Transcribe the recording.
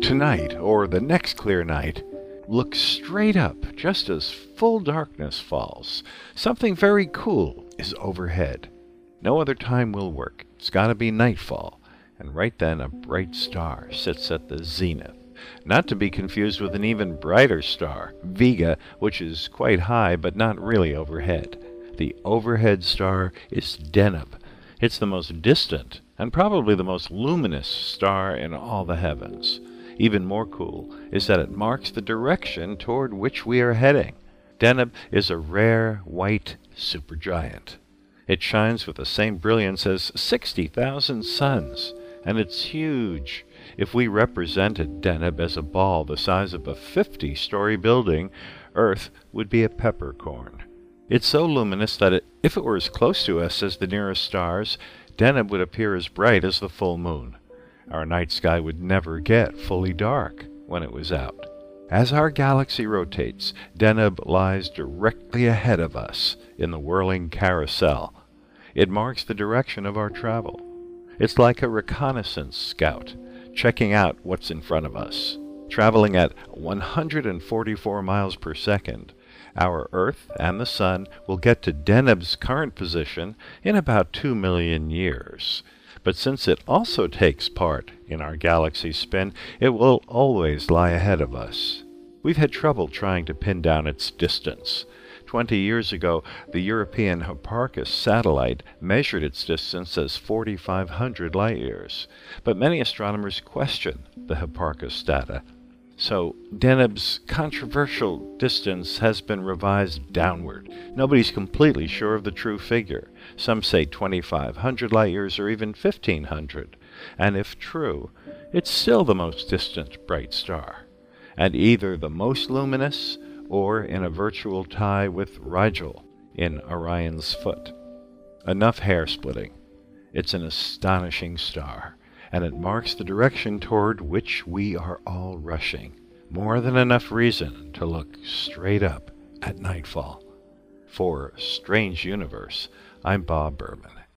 Tonight, or the next clear night, look straight up just as full darkness falls. Something very cool is overhead. No other time will work. It's got to be nightfall. And right then a bright star sits at the zenith. Not to be confused with an even brighter star, Vega, which is quite high but not really overhead. The overhead star is Deneb. It's the most distant and probably the most luminous star in all the heavens. Even more cool is that it marks the direction toward which we are heading. Deneb is a rare white supergiant. It shines with the same brilliance as 60,000 suns, and it's huge. If we represented Deneb as a ball the size of a 50-story building, Earth would be a peppercorn. It's so luminous that if it were as close to us as the nearest stars, Deneb would appear as bright as the full moon. Our night sky would never get fully dark when it was out. As our galaxy rotates, Deneb lies directly ahead of us in the whirling carousel. It marks the direction of our travel. It's like a reconnaissance scout, checking out what's in front of us. Traveling at 144 miles per second, our Earth and the Sun will get to Deneb's current position in about 2 million years. But since it also takes part in our galaxy's spin, it will always lie ahead of us. We've had trouble trying to pin down its distance. 20 years ago, the European Hipparcos satellite measured its distance as 4,500 light-years. But many astronomers question the Hipparcos data. So Deneb's controversial distance has been revised downward. Nobody's completely sure of the true figure. Some say 2,500 light-years or even 1,500. And if true, it's still the most distant bright star, and either the most luminous or in a virtual tie with Rigel in Orion's Foot. Enough hair-splitting. It's an astonishing star, and it marks the direction toward which we are all rushing. More than enough reason to look straight up at nightfall. For Strange Universe, I'm Bob Berman.